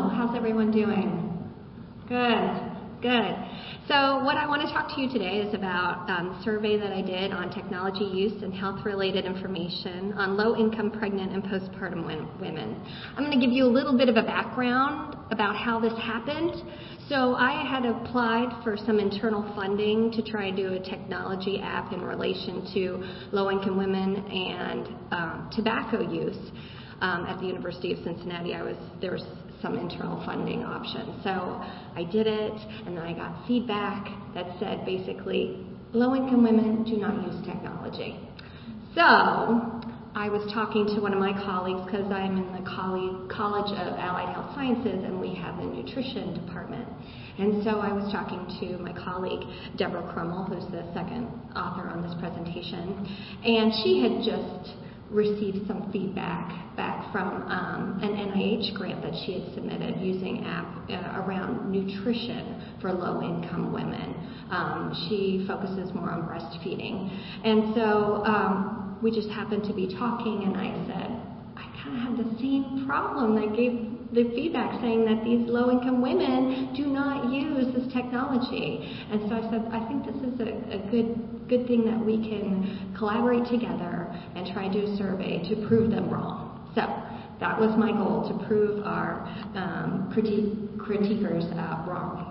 Hello, how's everyone doing? Good. So what I want to talk to you today is about a survey that I did on technology use and health-related information on low-income pregnant and postpartum women. I'm going to give you a little bit of a background about how this happened. So I had applied for some internal funding to try to do a technology app in relation to low-income women and tobacco use. At the University of Cincinnati, there was some internal funding option. So I did it, and then I got feedback that said basically, low-income women do not use technology. So I was talking to one of my colleagues, because I'm in the College of Allied Health Sciences, and we have a nutrition department. And so I was talking to my colleague, Deborah Crummell, who's the second author on this presentation, and she had just received some feedback back from an NIH grant that she had submitted using app around nutrition for low-income women. She focuses more on breastfeeding. And so we just happened to be talking, and I said, I kind of have the same problem. I gave the feedback saying that these low-income women do not use this technology. And so I said, I think this is a good thing that we can collaborate together and try and do a survey to prove them wrong. So that was my goal, to prove our critiquers wrong.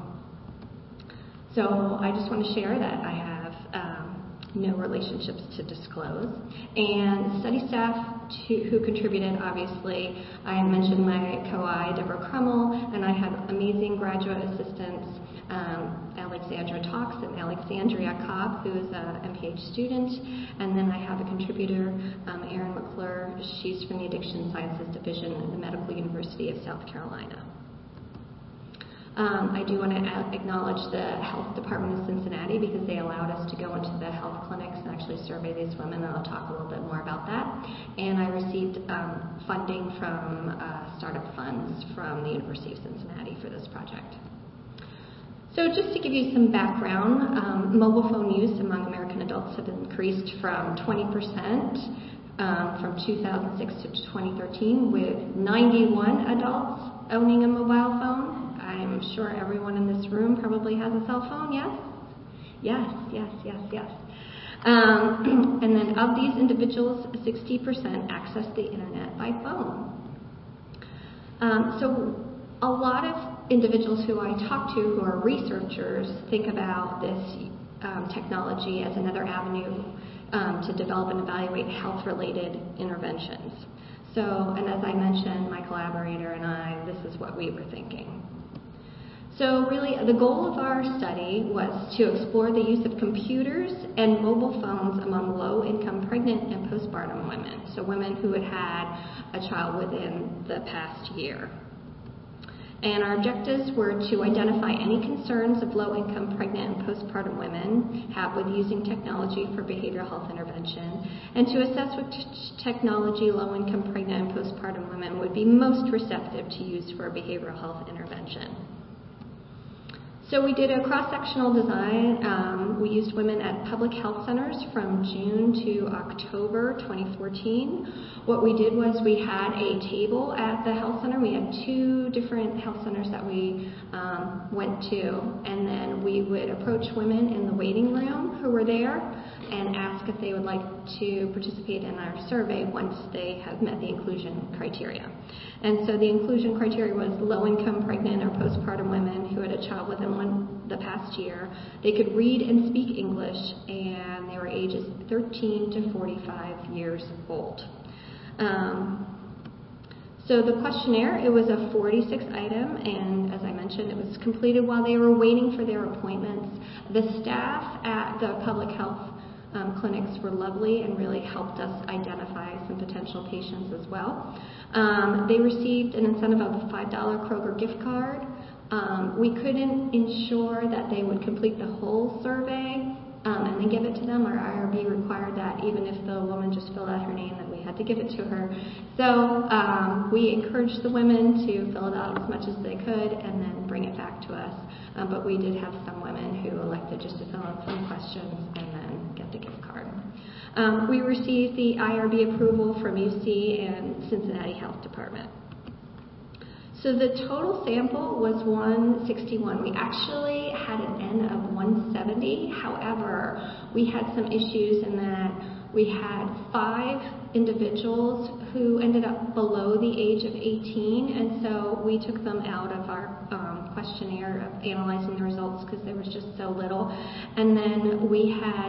So I just want to share that I have no relationships to disclose. And study staff who contributed, obviously, I mentioned my co-I, Deborah Crummell, and I have amazing graduate assistants, Alexandra Talks and Alexandria Cobb, who is a MPH student. And then I have a contributor, Erin McClure. She's from the Addiction Sciences Division at the Medical University of South Carolina. I do want to acknowledge the Health Department of Cincinnati, because they allowed us to go into the health clinics and actually survey these women, and I'll talk a little bit more about that. And I received funding from startup funds from the University of Cincinnati for this project. So just to give you some background, mobile phone use among American adults have increased from 20% from 2006 to 2013, with 91 adults owning a mobile phone. I'm sure everyone in this room probably has a cell phone, yes? Yes. And then of these individuals, 60% access the internet by phone. So a lot of individuals who I talk to who are researchers think about this technology as another avenue to develop and evaluate health-related interventions. So, and as I mentioned, my collaborator and I, this is what we were thinking. So really, the goal of our study was to explore the use of computers and mobile phones among low-income pregnant and postpartum women, so women who had had a child within the past year. And our objectives were to identify any concerns of low-income pregnant and postpartum women have with using technology for behavioral health intervention, and to assess what technology low-income pregnant and postpartum women would be most receptive to use for a behavioral health intervention. So we did a cross-sectional design. We used women at public health centers from June to October 2014. What we did was we had a table at the health center. We had 2 different health centers that we went to, and then we would approach women in the waiting room who were there and ask if they would like to participate in our survey once they have met the inclusion criteria. And so the inclusion criteria was low-income pregnant or postpartum women who had a child within the past year. They could read and speak English, and they were ages 13 to 45 years old. So the questionnaire, it was a 46 item, and as I mentioned, it was completed while they were waiting for their appointments. The staff at the public health clinics were lovely and really helped us identify some potential patients as well. They received an incentive of a $5 Kroger gift card. We couldn't ensure that they would complete the whole survey and then give it to them. Our IRB required that even if the woman just filled out her name, that we had to give it to her. So we encouraged the women to fill it out as much as they could and then bring it back to us. But we did have some women who elected just to fill out some questions and then get the gift card. We received the IRB approval from UC and Cincinnati Health Department. So the total sample was 161. We actually had an N of 170. However, we had some issues in that we had 5 individuals who ended up below the age of 18, and so we took them out of our questionnaire of analyzing the results because there was just so little. And then we had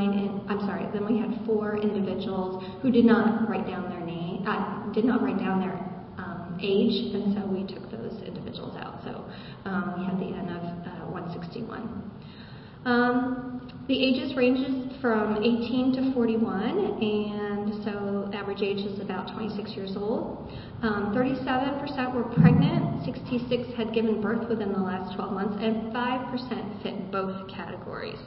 4 individuals who did not write down their name, their age, and so we took those individuals out. So we had the N of 161. The ages ranges from 18 to 41, and so average age is about 26 years old. 37% were pregnant, 66 had given birth within the last 12 months, and 5% fit both categories.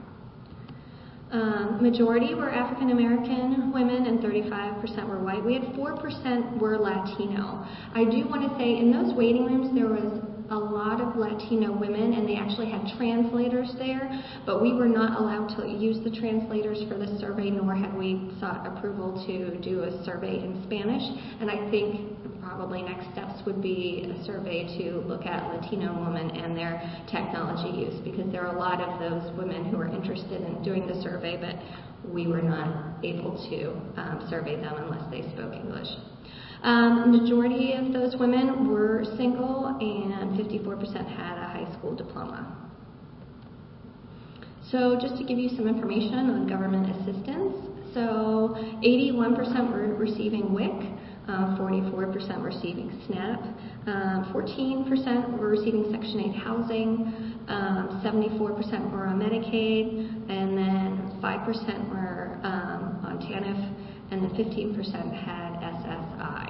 Majority were African American women and 35% were white. We had 4% were Latino. I do want to say in those waiting rooms there was a lot of Latino women, and they actually had translators there, but we were not allowed to use the translators for the survey, nor had we sought approval to do a survey in Spanish. And I think probably next steps would be a survey to look at Latino women and their technology use, because there are a lot of those women who are interested in doing the survey, but we were not able to survey them unless they spoke English. Majority of those women were single, and 54% had a high school diploma. So just to give you some information on government assistance, so 81% were receiving WIC, 44% were receiving SNAP, 14% were receiving Section 8 housing, 74% were on Medicaid, and then 5% were on TANF, and the 15% had SSI.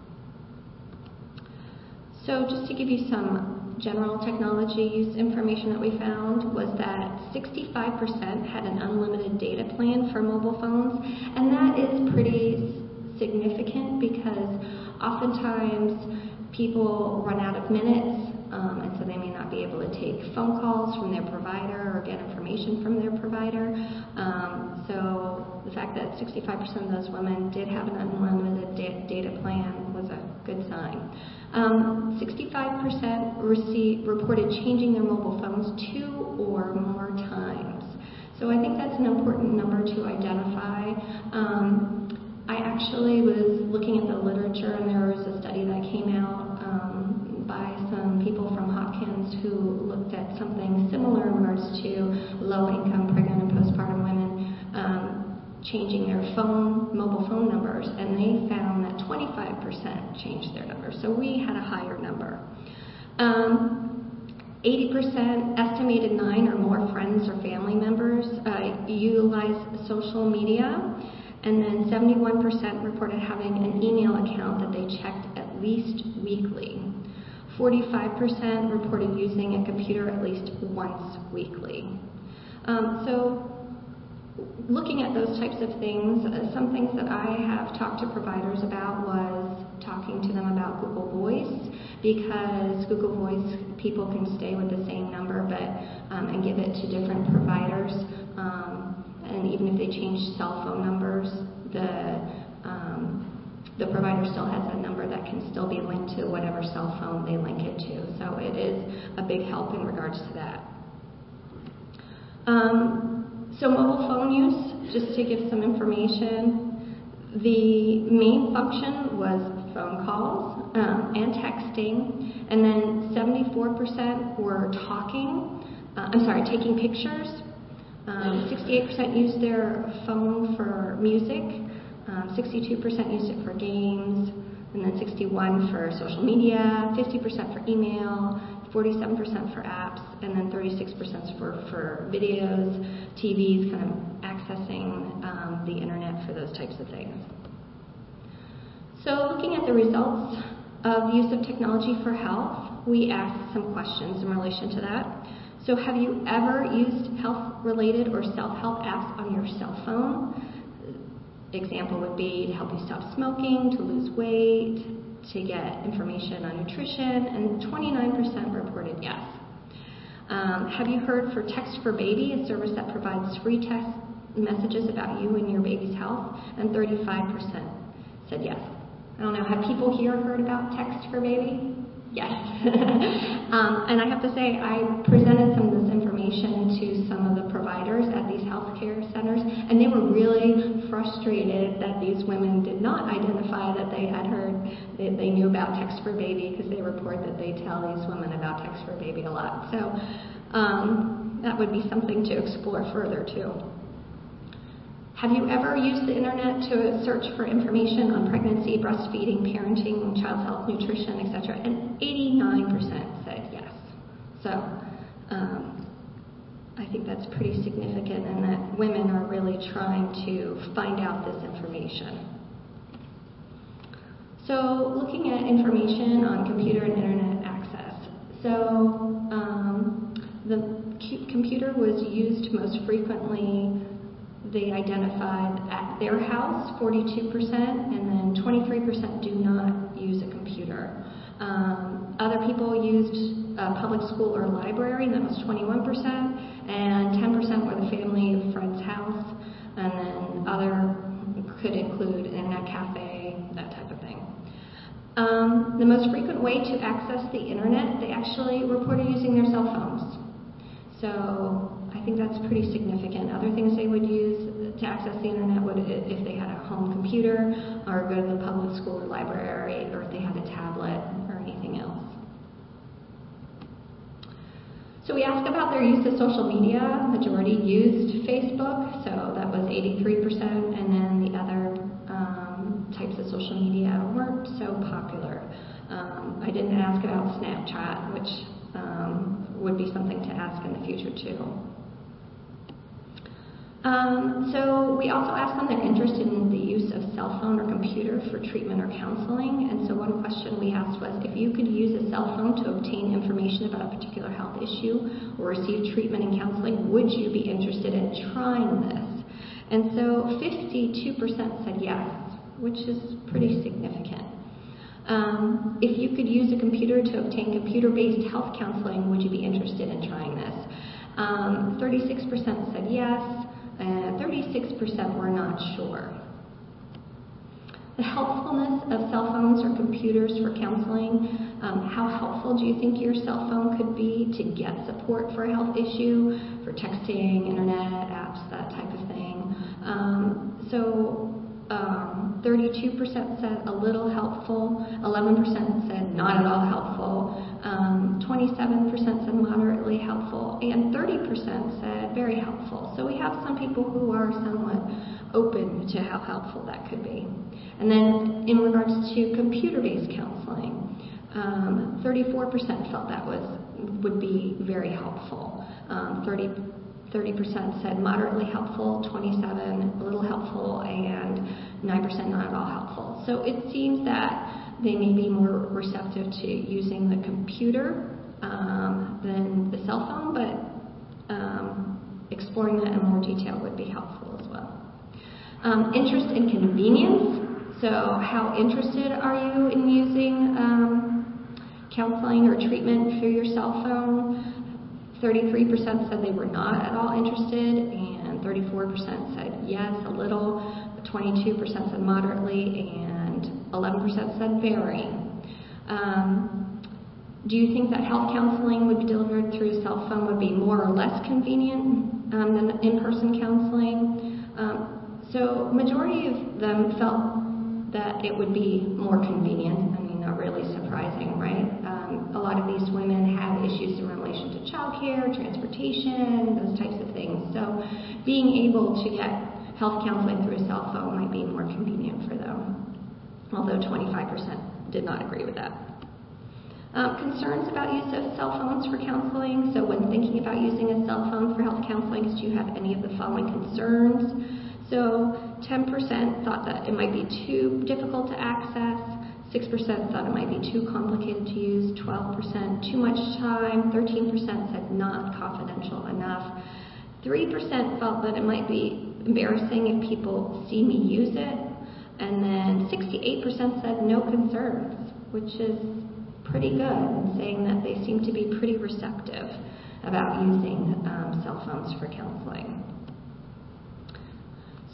So just to give you some general technology use information that we found was that 65% had an unlimited data plan for mobile phones, and that is pretty significant because oftentimes people run out of minutes, and so they may not be able to take phone calls from their provider or get information from their provider. So the fact that 65% of those women did have an unlimited data plan was a good sign. 65% reported changing their mobile phones 2 or more times. So I think that's an important number to identify. I actually was looking at the literature, and there was a study that came out by some people from Hopkins who looked at something similar in regards to low-income pregnant and postpartum women changing their mobile phone numbers, and they found that 25% changed their numbers. So we had a higher number. 80% estimated 9 or more friends or family members utilize social media. And then 71% reported having an email account that they checked at least weekly. 45% reported using a computer at least once weekly. So looking at those types of things, some things that I have talked to providers about was talking to them about Google Voice, because Google Voice people can stay with the same number and give it to different providers. And even if they change cell phone numbers, the provider still has a number that can still be linked to whatever cell phone they link it to. So it is a big help in regards to that. So mobile phone use, just to give some information, the main function was phone calls and texting, and then 74% were taking pictures. 68% used their phone for music, 62% used it for games, and then 61% for social media, 50% for email, 47% for apps, and then 36% for videos, TVs, kind of accessing the internet for those types of things. So looking at the results of use of technology for health, we asked some questions in relation to that. So have you ever used health-related or self-help apps on your cell phone? Example would be to help you stop smoking, to lose weight, to get information on nutrition, and 29% reported yes. Have you heard for Text for Baby, a service that provides free text messages about you and your baby's health? And 35% said yes. I don't know, have people here heard about Text for Baby? Yes. And I have to say, I presented some of this information to some of the providers at these healthcare centers, and they were really frustrated that these women did not identify that they had heard, that they knew about Text for Baby, because they report that they tell these women about Text for Baby a lot. So that would be something to explore further too. Have you ever used the internet to search for information on pregnancy, breastfeeding, parenting, child health, nutrition, etc.? And 89% said yes. So I think that's pretty significant, and that women are really trying to find out this information. So looking at information on computer and internet access. So the computer was used most frequently. They identified at their house 42%, and then 23% do not use a computer. Other people used a public school or library, and that was 21%, and 10% were the family or friend's house, and then other could include internet cafe, that type of thing. The most frequent way to access the internet, they actually reported using their cell phones. So I think that's pretty significant. Other things they would use to access the internet would, if they had a home computer, or go to the public school or library, or if they had a tablet or anything else. So we asked about their use of social media. Majority used Facebook, so that was 83%, and then the other types of social media weren't so popular. I didn't ask about Snapchat, which would be something to ask in the future too. So we also asked them their interest in the use of cell phone or computer for treatment or counseling. And so one question we asked was, if you could use a cell phone to obtain information about a particular health issue or receive treatment and counseling, would you be interested in trying this? And so 52% said yes, which is pretty significant. If you could use a computer to obtain computer-based health counseling, would you be interested in trying this? 36% said yes, and 36% were not sure. The helpfulness of cell phones or computers for counseling. How helpful do you think your cell phone could be to get support for a health issue, for texting, internet, apps, that type of thing? 32% said a little helpful, 11% said not at all helpful, 27% said moderately helpful, and 30% said very helpful. So we have some people who are somewhat open to how helpful that could be. And then in regards to computer-based counseling, 34% felt that would be very helpful. 30% said moderately helpful, 27% a little helpful, and 9% not at all helpful. So it seems that they may be more receptive to using the computer than the cell phone, but exploring that in more detail would be helpful as well. Interest and convenience. So how interested are you in using counseling or treatment through your cell phone? 33% said they were not at all interested, and 34% said yes, a little, 22% said moderately, and 11% said very. Do you think that health counseling would be delivered through a cell phone would be more or less convenient than in-person counseling? So majority of them felt that it would be more convenient. I mean, not really surprising, right? A lot of these women have issues in relation to childcare, transportation, those types of things. So being able to get health counseling through a cell phone might be more convenient for them, although 25% did not agree with that. Concerns about use of cell phones for counseling. So when thinking about using a cell phone for health counseling, do you have any of the following concerns? So 10% thought that it might be too difficult to access, 6% thought it might be too complicated to use, 12% too much time, 13% said not confidential enough, 3% felt that it might be embarrassing if people see me use it, and then 68% said no concerns, which is pretty good, saying that they seem to be pretty receptive about using cell phones for counseling.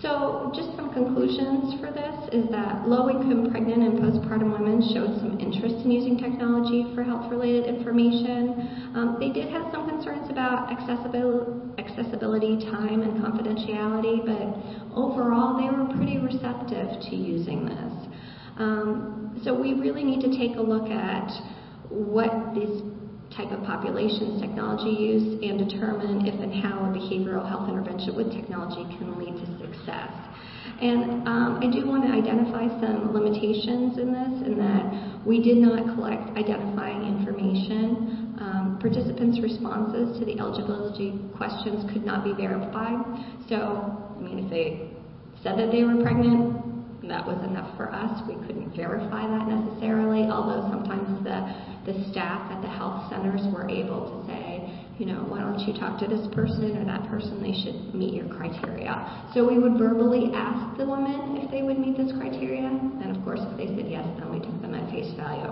So just some conclusions for this is that low-income pregnant and postpartum women showed some interest in using technology for health-related information. They did have some concerns about accessibility, time, and confidentiality, but overall they were pretty receptive to using this. So we really need to take a look at what these type of populations technology use and determine if and how a behavioral health intervention with technology can lead to success. And I do want to identify some limitations in this, in that we did not collect identifying information. Participants' responses to the eligibility questions could not be verified. So, I mean, if they said that they were pregnant, that was enough for us. We couldn't verify that necessarily, although sometimes the staff at the health centers were able to say, you know, why don't you talk to this person or that person, they should meet your criteria. So we would verbally ask the women if they would meet this criteria, and of course if they said yes, then we took them at face value.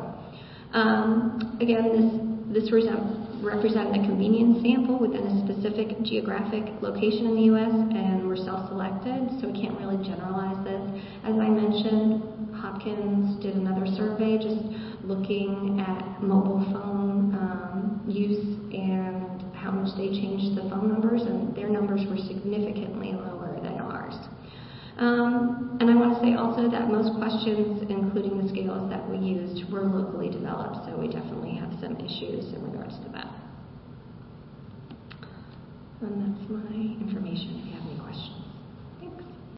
Again, this represented a convenience sample within a specific geographic location in the U.S., and we're self-selected, so we can't really generalize this. As I mentioned, Hopkins did another survey just looking at mobile phone use and how much they changed the phone numbers, and their numbers were significantly lower than ours. And I want to say also that most questions, including the scales that we used, were locally developed, so we definitely have some issues in regards to that. And that's my information if you have any questions.